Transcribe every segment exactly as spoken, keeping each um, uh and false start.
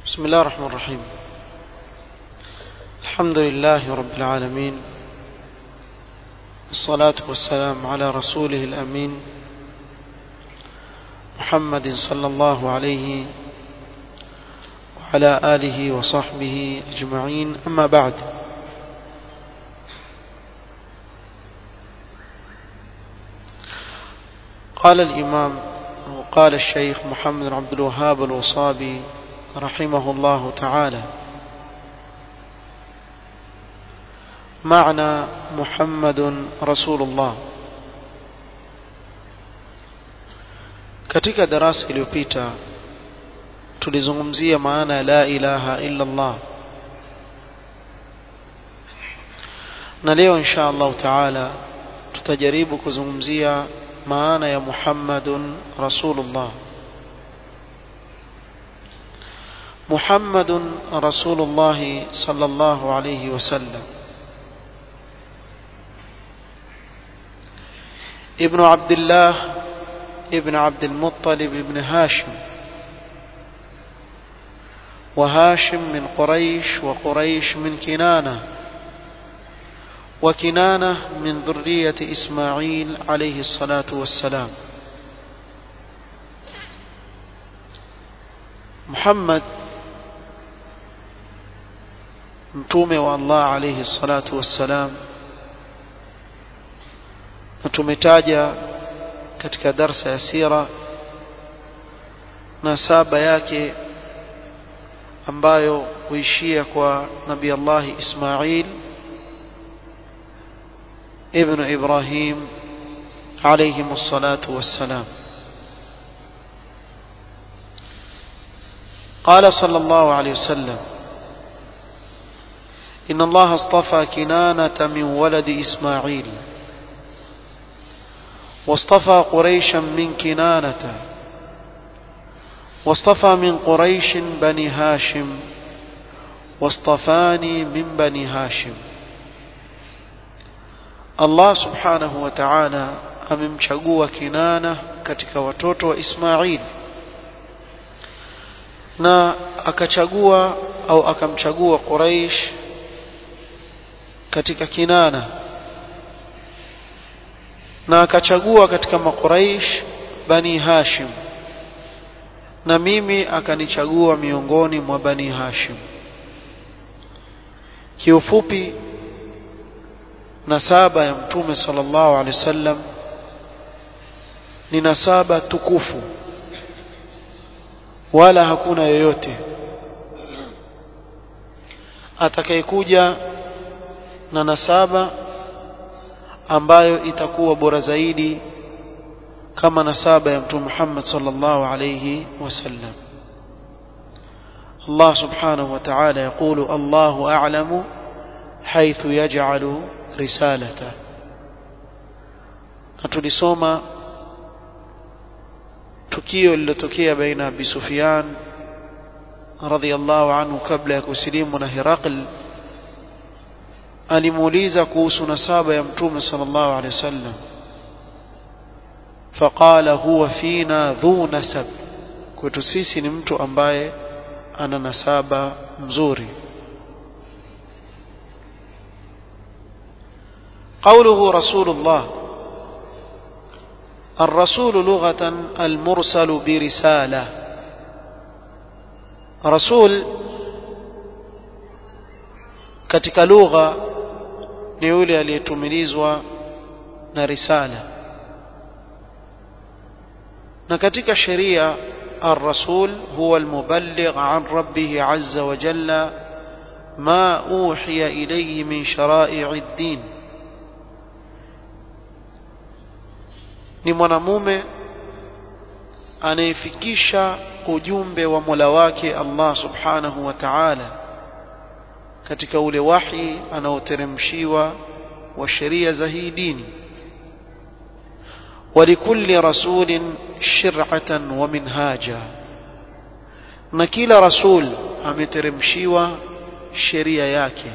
بسم الله الرحمن الرحيم. الحمد لله رب العالمين، والصلاة والسلام على رسوله الأمين محمد صلى الله عليه وعلى آله وصحبه أجمعين. أما بعد، قال الإمام وقال الشيخ محمد عبد الوهاب الوصابي رحمه الله تعالى: معنى محمد رسول الله. Katika darasa iliyopita tulizungumzia maana ya la ilaha illa Allah, na leo insha Allah taala tutajaribu kuzungumzia maana ya Muhammadun Rasulullah. محمد رسول الله صلى الله عليه وسلم ابن عبد الله ابن عبد المطلب ابن هاشم، وهاشم من قريش، وقريش من كنانة، وكنانة من ذرية إسماعيل عليه الصلاة والسلام. محمد mtume wa Allah alayhi salatu wassalam, na tumetaja katika darsa ya sira nasaba yake ambayo huishia kwa Nabii Allah Ismail ibn Ibrahim alayhi salatu wassalam. قال صلى الله عليه وسلم: إن الله اصطفى كنانة من ولد إسماعيل، واصطفى قريشا من كنانة، واصطفى من قريش بني هاشم، واصطفاني من بني هاشم. الله سبحانه وتعالى amemchagua Kinana katika watoto wa Ismail, na akachagua au akamchagua Quraish katika Kinana, na akachagua katika maQuraish Bani Hashim, na mimi akanichagua miongoni mwa Bani Hashim. Kiufupi, nasaba ya Mtume sallallahu alaihi wasallam ni nasaba tukufu, wala hakuna yoyote atakayekuja na nasaba ambayo itakuwa bora zaidi kama nasaba ya Mtume Muhammad sallallahu alayhi wasallam. Allah subhanahu wa ta'ala yaqulu: Allahu a'lamu haythu yaj'alu risalata. Tulisoma tukio lililotokea baina Abi Sufyan radhiyallahu anhu kabla ya kusilimu na Herakl. alimuuliza kuhusu nasaba ya Mtume sallallahu alaihi wasallam, faqala huwa fina dhu nasab, kwetu sisi ni mtu ambaye ana nasaba mzuri. قوله رسول الله: الرسول لغة المرسل برسالة. رسول katika lugha ni yule aliyetumilizwa na risala, na katika sheria الرسول هو المبلغ عن ربه عز وجل ما أوحي إليه من شرائع الدين. ni mwanamume anayefikisha ujumbe wa Mola wake Allah subhanahu wa ta'ala katika ule wahi anaoteremshiwa wa sheria za hii dini. ولكل رسول شرعة ومنهاجا, na kila rasul ameteremshiwa sheria yake.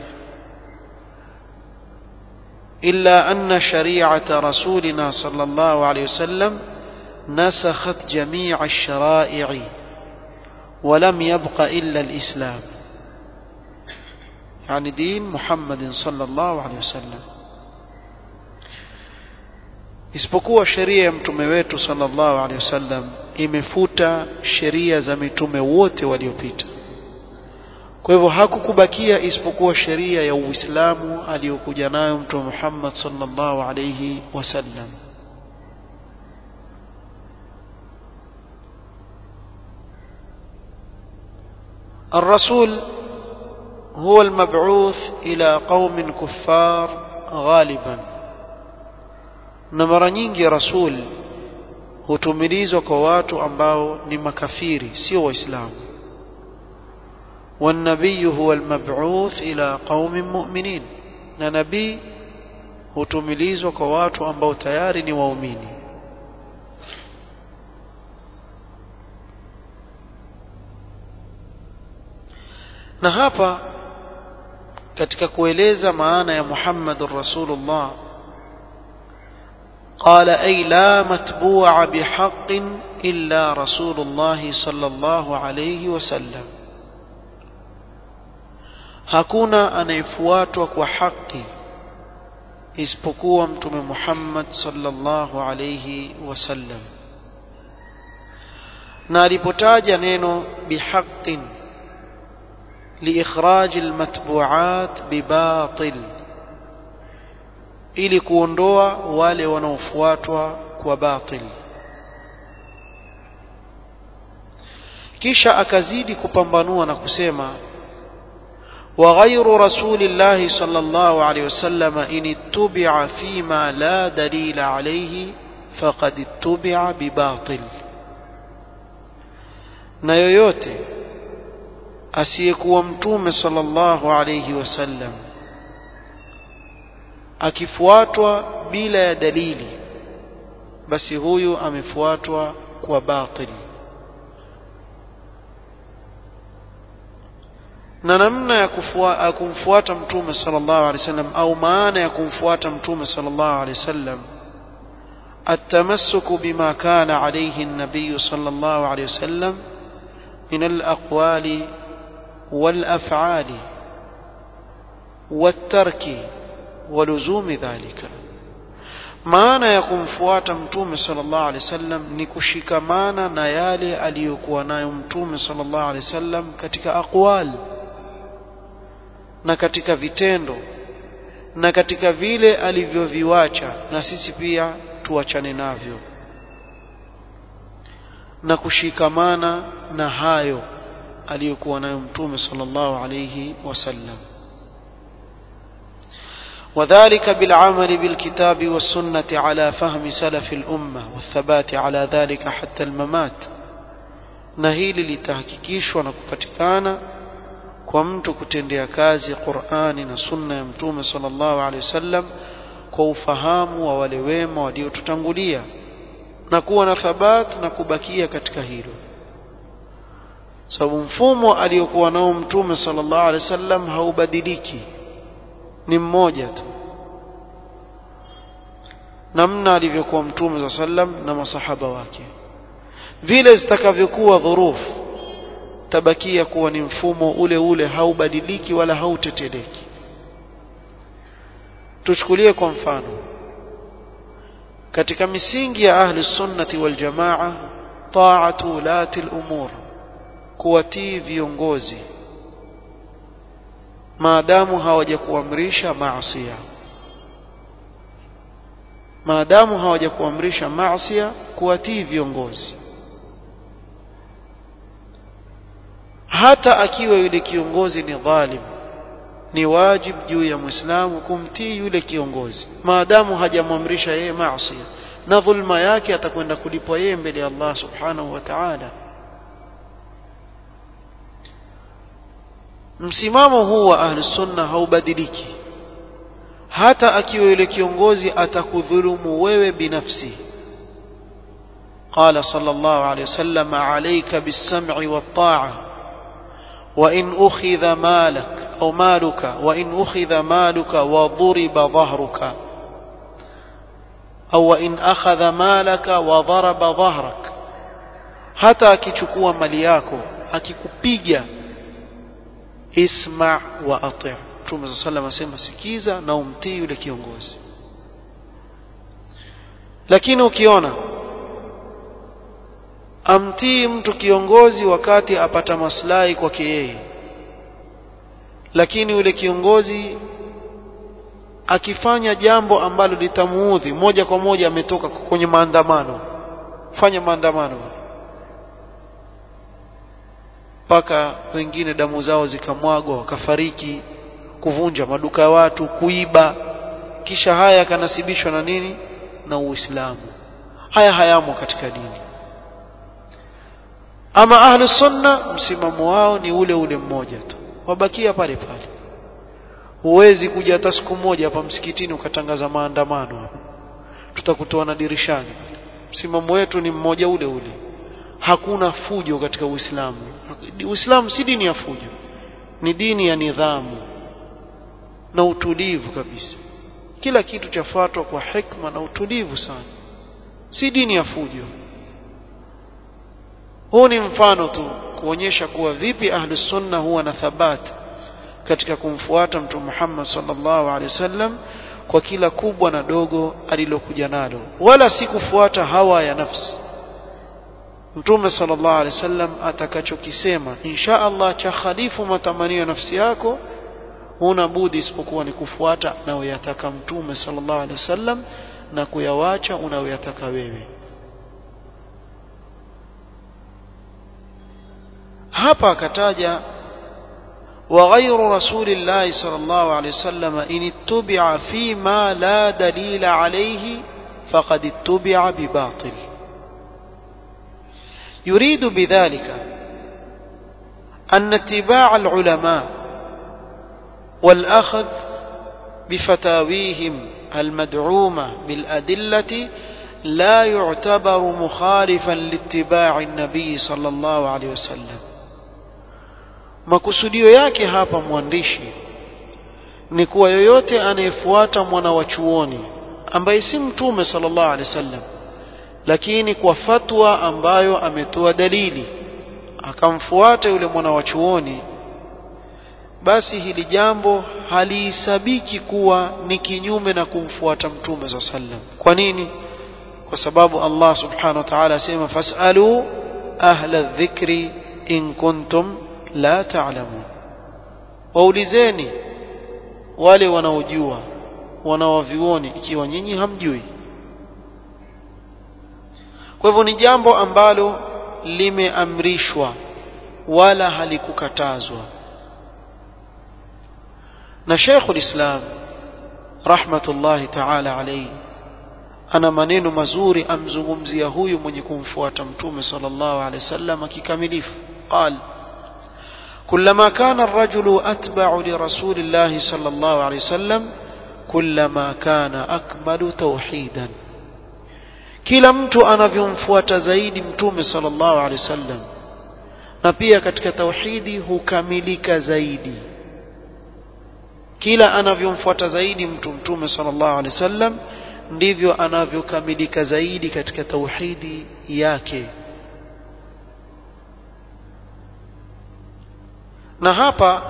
إلا أن شريعة رسولنا صلى الله عليه وسلم نسخت جميع الشرائع ولم يبق إلا الإسلام يعني دين محمد صلى الله عليه وسلم isipokuwa sheria ya mtume wetu sallallahu alaihi wasallam imefuta sheria za mitume wote waliopita. Kwa hivyo hakukubakia isipokuwa sheria ya Uislamu aliyokuja nayo mtume Muhammad sallallahu alaihi wasallam. الرسول هو المبعوث إلى قوم كفار غالبا. na mara nyingi rasul hutumilizwa kwa watu ambao ni makafiri sio waislamu. والنبي هو المبعوث إلى قوم مؤمنين na nabii hutumilizwa kwa watu ambao tayari ni waumini. na hapa katika kueleza maana ya Muhammadur Rasulullah قال أي لا متبوع بحق إلا رسول الله صلى الله عليه وسلم hakuna anayefuatwa kwa haki isipokuwa mtume Muhammad sallallahu alayhi wasallam. na alipotaja neno bihaqqin liikhraj almatbu'at bibatil ili kuondoa wale wanaofuatwa kwa batil. kisha akazidi kupambanua na kusema وغير رسول الله صلى الله عليه وسلم إن اتبع فيما لا دليل عليه فقد اتبع بباطل. na yoyote asiyekuwa mtume sallallahu alayhi wasallam akifuatwa bila ya dalili basi huyu amefuatwa kwa batili. na namna ya kufuata kumfuata mtume sallallahu alayhi wasallam au maana ya kumfuata mtume sallallahu alayhi wasallam التمسك بما كان عليه النبي صلى الله عليه وسلم من الأقوال والأفعال والترك ولزوم ذلك. maana ya kumfuata mtume sallallahu alaihi wasallam ni kushikamana na yale aliyokuwa nayo mtume sallallahu alaihi wasallam katika aqwal na katika vitendo na katika vile alivyoviacha na sisi pia tuachane navyo, na kushikamana na hayo aliyokuwa nayo mtume sallallahu alaihi wasallam. وذلك بالعمل بالكتاب والسنة على فهم سلف الأمة والثبات على ذلك حتى الممات. na hili litahakikishwa na kupatikana kwa mtu kutendea kazi Qur'ani na sunna ya mtume sallallahu alaihi wasallam kwa ufahamu wa wale wema waliotutangulia na kuwa na thabat na kubakia katika hilo. Sababu mfumo aliyokuwa nao mtume sallallahu alaihi wasallam haubadiliki, ni mmoja tu. namna alivyokuwa mtume sallam na masahaba wake, vile zitakavyokuwa dhurufu, tabakia kuwa ni mfumo ule ule, haubadiliki wala hauteteleki. tuchukulie kwa mfano katika misingi ya ahli sunnati wal jamaa ta'atu ulati al-umur, kuwatii viongozi maadamu hawajakuamrisha maasi, maadamu hawajakuamrisha maasi, kuwatii viongozi hata akiwa yule kiongozi ni dhalim, ni wajib juu ya Muislamu kumtii yule kiongozi maadamu hajamwamrisha yeye maasi, na dhulma yake atakwenda kulipwa yeye mbele ya Allah subhanahu wa ta'ala. msimamo huu wa ahli sunna haubadiliki hata akiwa yule kiongozi atakudhulumu wewe binafsi. قال صلى الله عليه وسلم عليك بالسمع والطاعة وإن أخذ مالك أو مالك وإن أخذ مالك وضرب ظهرك أو وإن أخذ مالك وضرب ظهرك. hata akichukua mali yako akikupiga isma wa ati'. Mtume sallallahu alayhi wasallam asema sikiza na umtii yule kiongozi. Lakini ukiona amtii mtu kiongozi wakati apata maslahi kwake yeye, lakini yule kiongozi akifanya jambo ambalo litamuudhi moja kwa moja, ametoka kwenye maandamano, fanya maandamano mpaka wengine damu zao zikamwagwa wakafariki, kuvunja maduka ya watu, kuiba, kisha haya yakanasibishwa na nini? Na Uislamu. Haya hayamo katika dini. Ama ahlu sunna msimamo wao ni ule ule mmoja tu, wabakia pale pale. Huwezi kuja hata siku moja hapa msikitini ukatangaza maandamano hapa, tutakutoa na dirishani. Msimamo wetu ni mmoja ule ule. Hakuna fujo katika Uislamu. Uislamu si dini ya fujo, ni dini ya nidhamu na utulivu kabisa. Kila kitu chafuatwa kwa hikma na utulivu sana, si dini ya fujo. Huu ni mfano tu kuonyesha kuwa vipi ahlu sunna huwa na thabati katika kumfuata Mtume Muhammad sallallahu alaihi wasallam kwa kila kubwa na dogo alilokuja nalo, wala si kufuata hawa ya nafsi. Mtume sallallahu alaihi wasallam atakachokisema insha Allah cha khalifu matamanio ya nafsi yako, huna budi isipokuwa ni kufuata anayoyataka Mtume sallallahu alaihi wasallam na kuyawacha unayoyataka wewe. Hapa akataja وغير رسول الله صلى الله عليه وسلم إن اتبع فيما لا دليل عليه فقد اتبع بباطل. يريد بذلك أن اتباع العلماء والأخذ بفتاويهم المدعومة بالأدلة لا يعتبر مخالفا لاتباع النبي صلى الله عليه وسلم. Makusudio yake hapa mwandishi ni kuwa yoyote anayefuata mwana wa chuoni ambaye si Mtume sallallahu alaihi wasallam, lakini kwa fatwa ambayo ametoa dalili akamfuata yule mwana wa chuoni, basi hili jambo halihisabiki kuwa ni kinyume na kumfuata Mtume sallallahu alaihi wasallam. Kwa nini? Kwa sababu Allah subhanahu wa ta'ala asema fasalu ahla dhikri in kuntum la ta'lamun, waulizeni wale wanaojua, wanaovioni, ikiwa nyinyi hamjui. Kwa hivyo ni jambo ambalo limeamrishwa wala halikukatazwa. Na Sheikhul Islam rahmatullahi ta'ala alayhi ana maneno mazuri amzungumzia huyu mwenye kumfuata Mtume sallallahu alayhi wasallam kikamilifu. Qal كلما كان الرجل أتبع لرسول الله صلى الله عليه وسلم كلما كان أكمل توحيدا. kila mtu anavyomfuata zaidi Mtume sallallahu alaihi wasallam, na pia katika tauhidi hukamilika zaidi. Kila anavyomfuata zaidi mtu Mtume sallallahu alaihi wasallam, ndivyo anavyokamilika zaidi katika tauhidi yake. Na hapa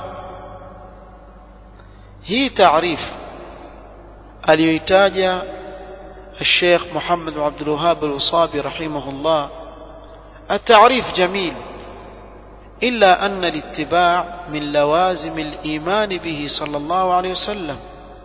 hii taarifu aliyoitaja الشيخ محمد بن عبد الوهاب الوصابي رحمه الله التعريف جميل، إلا أن الاتباع من لوازم الإيمان به صلى الله عليه وسلم.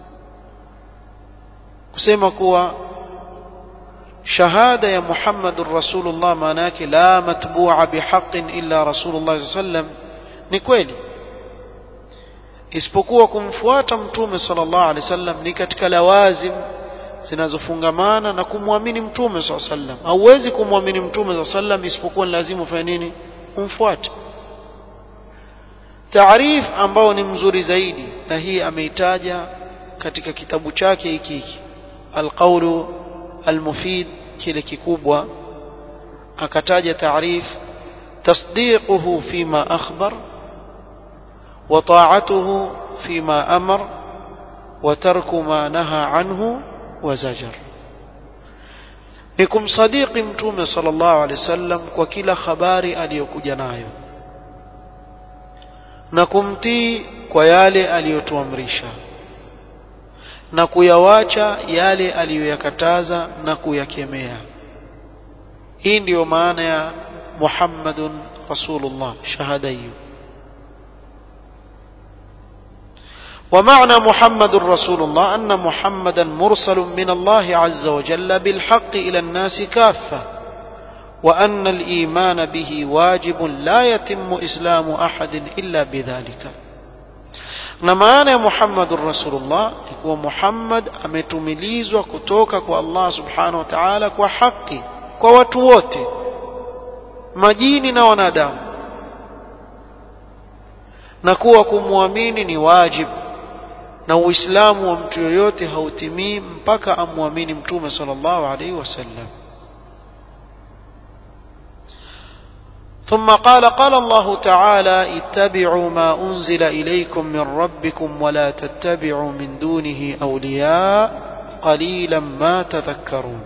kusema kuwa shahada ya Muhammad رسول الله manake la matbu'a bihaqqin illa Rasulullah sallallahu alayhi wasallam ni kweli, isipokuwa kumfuata Mtume sallallahu alaihi wasallam ni katika lawazim zinazofungamana na kumwamini Mtume sallallahu alaihi wasallam. Hauwezi kumwamini Mtume sallallahu alaihi wasallam isipokuwa ni lazima ufanye nini? Umfuate. Taarif ambao ni mzuri zaidi, na hii ameitaja katika kitabu chake hiki hiki Al-Qawl Al-Mufid, kile kikubwa, akataja taarif تصديقه فيما أخبر وطاعته فيما أمر وترك ما نهى عنه وزجر. nikum sadiqi Mtume sallallahu alaihi wasallam kwa kila habari aliyokuja nayo, na kumtii kwa yale aliyotuamrisha na kuyawacha yale aliyoyakataza na kuyakemea. Hii ndio maana ya Muhammadun Rasulullah, shahada hiyo. ومعنى محمد رسول الله أن محمدا مرسل من الله عز وجل بالحق إلى الناس كافة، وأن الإيمان به واجب لا يتم إسلام أحد إلا بذلك. نمعنى محمد رسول الله هو محمد ametumilizwa kutoka kwa Allah subhanahu wa ta'ala kwa haki kwa watu wote, majini na wanadamu, na kuwa kumwamini ni wajib, na uislamu wa mtu yoyote hautimii mpaka amwamini mtume sallallahu alayhi wasallam. ثم قال قال الله تعالى اتبعوا ما أنزل إليكم من ربكم ولا تتبعوا من دونه أولياء قليلا ما تذكرون.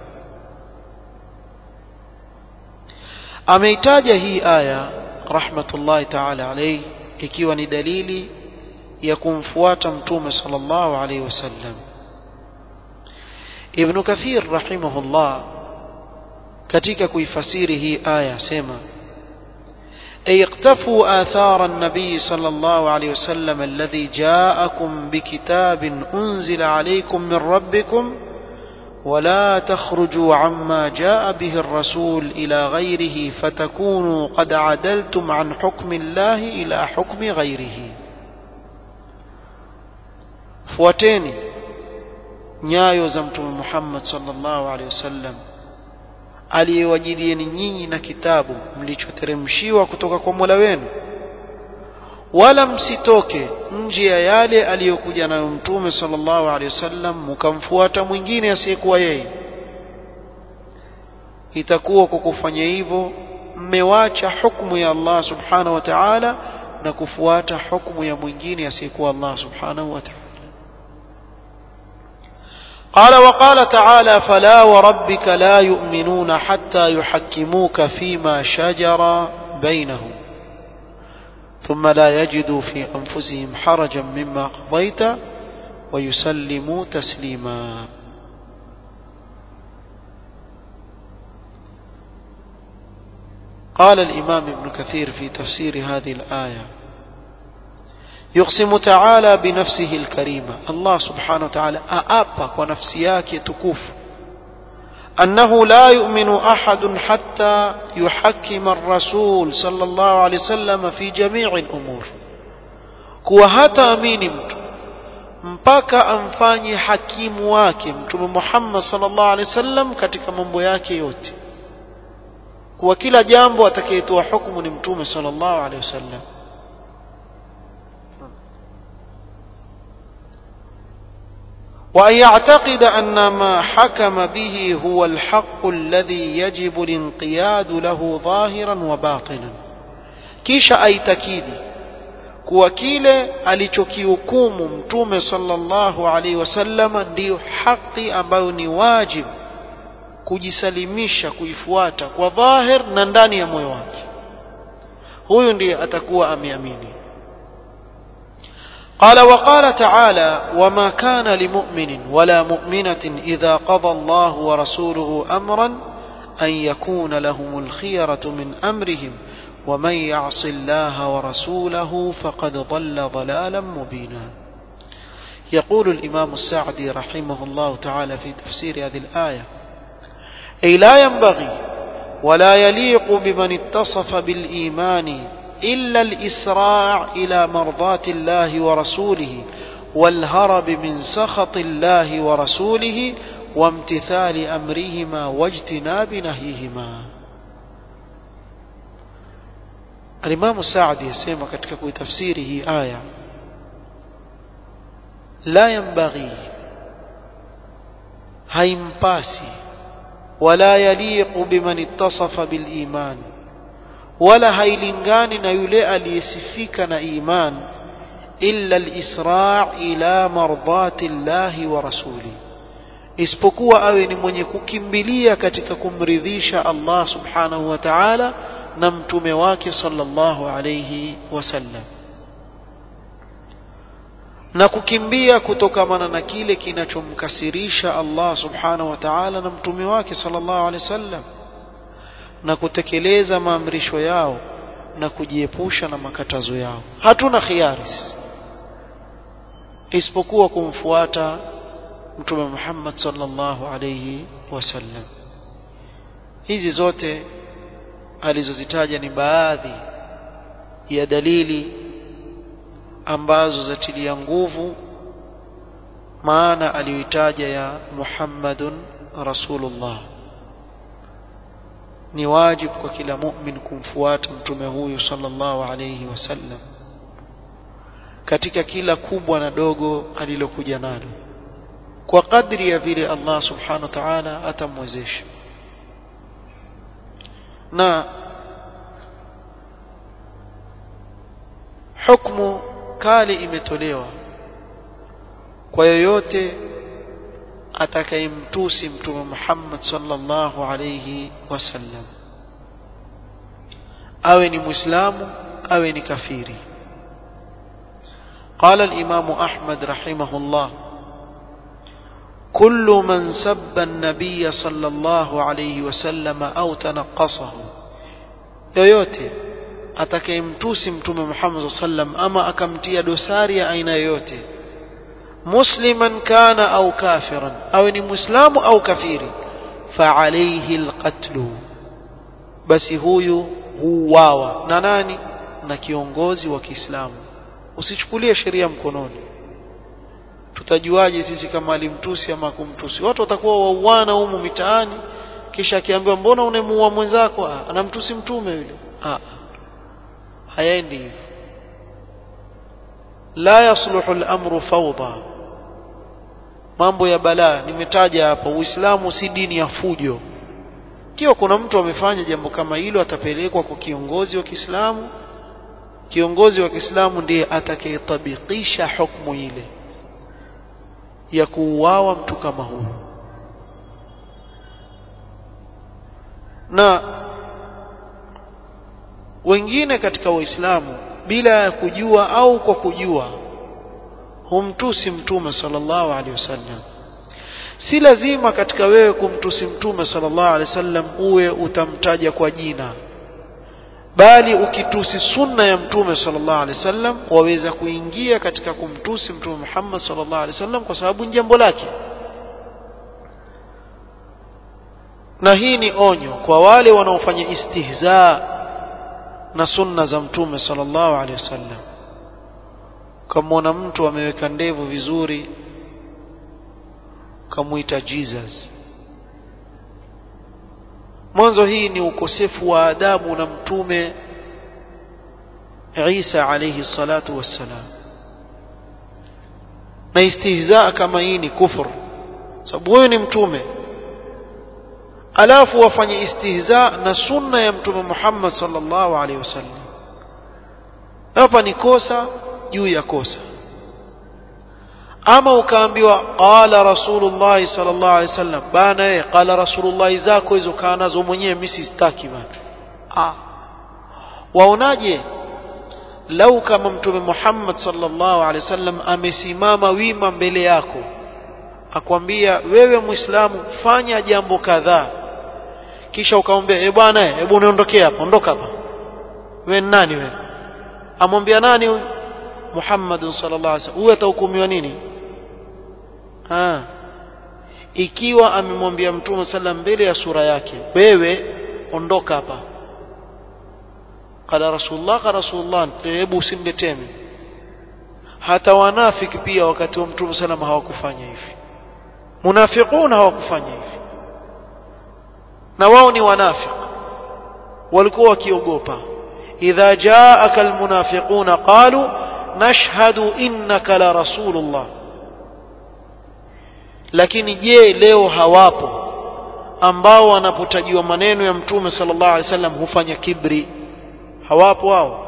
ameitaja hii aya rahmatullahi ta'ala alayhi ikiwa ni dalili ya kumfuata mtume sallallahu alayhi wasallam. Ibn Kathir rahimahullah katika kuifasiri hii aya sema أي اقتفوا آثار النبي صلى الله عليه وسلم الذي جاءكم بكتاب أنزل عليكم من ربكم ولا تخرجوا عما جاء به الرسول إلى غيره فتكونوا قد عدلتم عن حكم الله إلى حكم غيره. fuateni nyayo za mtume Muhammad sallallahu alaihi wasallam aliyewajilieni nyinyi na kitabu mlichoteremshiwa kutoka kwa Mola wenu, wala msitoke nje ya yale aliyokuja nayo mtume sallallahu alaihi wasallam mkamfuata mwingine asiyekuwa yeye. Itakuwa kwa kufanya hivyo mmewacha hukumu ya Allah subhanahu wa ta'ala na kufuata hukumu ya mwingine asiyekuwa Allah subhanahu wa ta'ala. قال وقال تعالى فلا وربك لا يؤمنون حتى يحكموك فيما شجر بينهم ثم لا يجدوا في أنفسهم حرجا مما قضيت ويسلموا تسليما. قال الإمام ابن كثير في تفسير هذه الآية يقسم تعالى بنفسه الكريمة، الله سبحانه وتعالى أأبا ونفسياك تكوف أنه لا يؤمن أحد حتى يحكم الرسول صلى الله عليه وسلم في جميع الأمور. كوا hata amini mtu mpaka amfanye hakimu wake mtume Muhammad sallallahu alaihi wasallam katika mambo yake yote, kwa kila jambo atakayetoa hukumu ni mtume sallallahu alaihi wasallam. وأن يعتقد أن ما حكم به هو الحق الذي يجب الانقياد له ظاهرا وباطنا. كيش أي تكيدي kuwa kile alichokihukumu mtume sallallahu alaihi wasallam ndio haki ambayo ni wajib kujisalimisha kuifuata kwa dhahir na ndani ya moyo wake, huyo ndiye atakuwa ameamini. قال وقال تعالى وما كان لمؤمن ولا مؤمنة إذا قضى الله ورسوله أمرا أن يكون لهم الخيرة من أمرهم ومن يعص الله ورسوله فقد ضل ضلالا مبينا. يقول الإمام السعدي رحمه الله تعالى في تفسير هذه الآية أي لا ينبغي ولا يليق بمن اتصف بالإيمان إلا الإسراع إلى مرضاة الله ورسوله والهرب من سخط الله ورسوله وامتثال أمرهما واجتناب نهيهما. الإمام السعدي يسمى katika kuitafsiri hii aya لا ينبغي haimpasi wala yaliqu biman ittasafa bil iman, wala hailingani na yule aliyesifika na iman, illa al-isra' ila mardati llahi wa rasuli, isipokuwa awe ni mwenye kukimbilia katika kumridhisha Allah subhanahu wa ta'ala na mtume wake sallallahu alayhi wasallam. na kukimbia kutokamana na kile kinachomkasirisha Allah subhanahu wa ta'ala na mtume wake sallallahu alaihi wasallam, na kutekeleza maamrisho yao na kujiepusha na makatazo yao. Hatuna khiari sisi isipokuwa kumfuata mtume Muhammad sallallahu alayhi wasallam. Hizi zote alizozitaja ni baadhi ya dalili ambazo zatilia nguvu maana aliyoitaja ya Muhammadun Rasulullah. Ni wajibu kwa kila mu'min kumfuata mtume huyu sallallahu alayhi wasallam katika kila kubwa na dogo alilokuja nalo, kwa kadri ya vile Allah subhanahu wa ta'ala atamwezesha. Na hukumu kali imetolewa kwa yoyote atakayemtusi mtume Muhammad sallallahu alayhi wasallam, awe ni muislamu awe ni kafiri. قال الإمام أحمد رحمه الله: كل من سب النبي صلى الله عليه وسلم أو تنقصه، yoyote atakayemtusi mtume Muhammad sallallahu alayhi wasallam ama akamtia dosari ya aina yoyote, musliman kana au kafiran, awe ni muislamu au kafiri, fa alayhi alqatl, basi huyu huuawa na nani? Na kiongozi wa Kiislamu. Usichukulie sheria mkononi. Tutajuaje sisi kama alimtusi ama kumtusi? Watu watakuwa wauana humu mitaani, kisha akiambiwa mbona unemuua mwenzako, anamtusi mtume yule. Ah, hayaendi hivyo. La yasluhu al-amru fawda, mambo ya balaa nimetaja hapa. Uislamu si dini ya fujo. Kiwa kuna mtu amefanya jambo kama hilo, atapelekwa kwa kiongozi wa Kiislamu. Kiongozi wa Kiislamu ndiye atakayetabikisha hukumu ile ya kuuawa mtu kama huyo. Na wengine katika Waislamu bila ya kujua au kwa kujua humtusi mtume sallallahu alaihi wasallam. Si lazima katika wewe kumtusi mtume sallallahu alaihi wasallam uwe utamtaja kwa jina, bali ukitusi sunna ya mtume sallallahu alaihi wasallam waweza kuingia katika kumtusi mtume Muhammad sallallahu alaihi wasallam kwa sababu ni jambo lake. Na hii ni onyo kwa wale wanaofanya istihza na sunna za mtume sallallahu alaihi wasallam. Kama mtu ameweka ndevu vizuri kamuita Jesus, mwanzo hii ni ukosefu wa adabu na mtume Isa alayhi salatu wassalam. Na istihza kama hii ni kufur, sababu huyo ni mtume alafu wafanye istihza na sunna ya mtume Muhammad sallallahu alaihi wasallam. Hapa ni kosa juu ya kosa. Ama ukaambiwa qala rasulullah sallallahu alaihi wasallam, bana yeye qala rasulullah zako hizo kana zo mwenyewe mimi sistaki bana. Ah, waonaje lau kama mtume Muhammad sallallahu alaihi wasallam amesimama wima mbele yako akwambia wewe muislamu fanya jambo kadhaa, kisha ukaombea eh bwana hebu niondokee hapa, ondoka hapa, wewe nani wewe? Amwambia nani huyu? Muhammad sallallahu alaihi wasallam. Huyo atahukumiwa nini? Ha, ikiwa amemwambia mtume sallam mbele ya sura yake, wewe ondoka hapa, qala rasulullah qala rasulullah, hebu usimleteme. Hata wanafiki pia wakati wa mtume sallam hawakufanya hivi, munafiquna hawakufanya hivi, na wao ni wanafiki, walikuwa wakiogopa. idha jaaka almunafiquna qalu nashhadu innaka la rasulullah. Lakini je, leo hawapo ambao wanapotajiwa maneno ya mtume sallallahu alaihi wasallam hufanya kibri? Hawapo wao.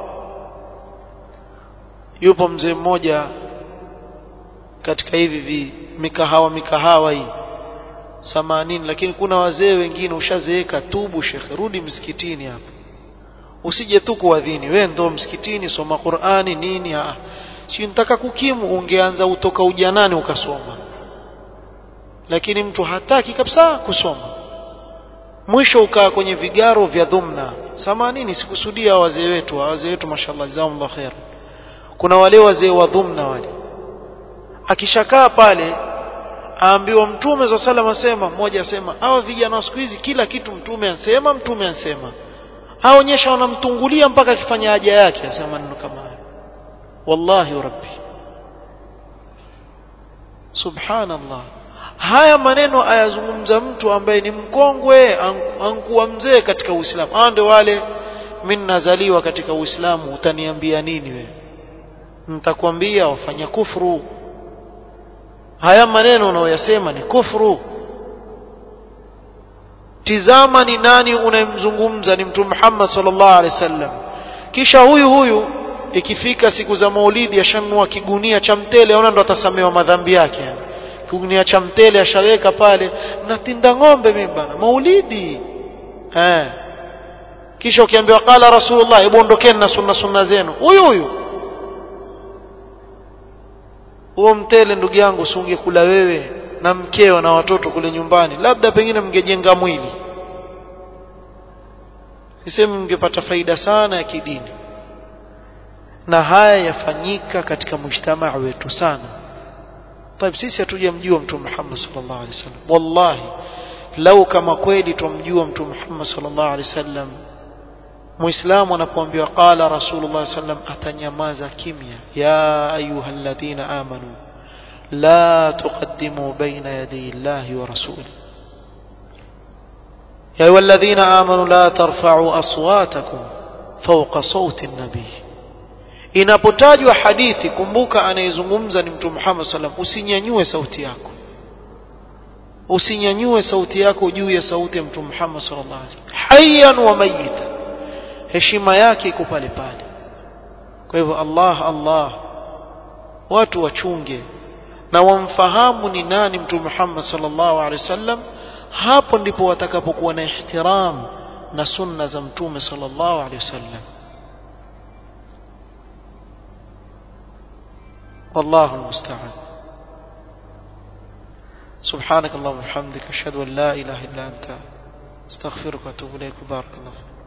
Yupo mzee mmoja katika hivi vi mikahawa mikahawa hii themanini, lakini kuna wazee wengine ushazeeka, tubu shekhe, rudi msikitini hapa, usije tu kuadhini wewe ndo msikitini soma Qur'ani nini. Ah, si nitaka kukimu, ungeanza utoka ujanani ukasoma. Lakini mtu hataki kabisa kusoma, mwisho ukaa kwenye vigaro vya dhumna. Samanini, sikusudia wazee wetu, wazee wetu mashallah jazakumullah khair. Kuna wale wazee wa dhumna wale, akishakaa pale aambiwa Mtume za sallam asema, mmoja asema hawa vijana siku hizi kila kitu Mtume ansema, Mtume ansema, aonyesha wanamtungulia mpaka akifanya haja yake asema maneno kama hayo. Wallahi rabbi, subhanallah, haya maneno ayazungumza mtu ambaye ni mkongwe, ankuwa mzee katika Uislamu. Hao ndio wale, mimi nazaliwa katika Uislamu, utaniambia nini wewe? Nitakwambia wafanya kufuru. Haya maneno unayoyasema ni kufuru. Tizama ni nani unayemzungumza, ni Mtume Muhammad sallallahu alaihi wasallam. Kisha huyu huyu ikifika siku za Maulidi ashanua kigunia cha mtele, ona ndo atasamewa madhambi yake. Kigunia cha mtele ashaweka pale, natinda ng'ombe mimi bana Maulidi. Eh. Kisha ukiambiwa qala Rasulullah, hebu ondokeni na sunna sunna zenu. Huyu huyu huo mtele, ndugu yangu, usingekula wewe na mkeo na watoto kule nyumbani, labda pengine mngejenga mwili, sisemi mngepata faida sana ya kidini. Na haya yafanyika katika mujtamaa wetu sana. Taib, sisi hatujamjua Mtume Muhammad sallallahu alaihi wasallam. Wallahi lau kama kweli tumjua Mtume Muhammad sallallahu alaihi wasallam, Muislamu anapoambiwa qala Rasulullah sallam atanyamaza kimya. Ya ayyuhalladhina amanu la tuqaddimu baina yaday Allahi wa rasuli. Ya ayyuhalladhina amanu la tarfa'u aswatakum fawqa sawti an-nabi. Inapotajwa hadithi, kumbuka anayezungumza ni Mtume Muhammad sallam. Usinyanyue sauti yako, usinyanyue sauti yako juu ya sauti ya Mtume Muhammad sallallahu alaihi wasallam, hayyan wa mayitan. Heshima yake iko pale pale. Kwa hivyo Allah Allah, watu wachunge na wamfahamu ni nani Mtume Muhammad sallallahu alaihi wasallam. Hapo ndipo watakapokuwa na ihtiram na sunna za Mtume sallallahu alaihi wasallam. والله المستعان. سبحانك اللهم وبحمدك، اشهد ان لا اله الا انت، استغفرك واتوب اليك. بارك الله فيك.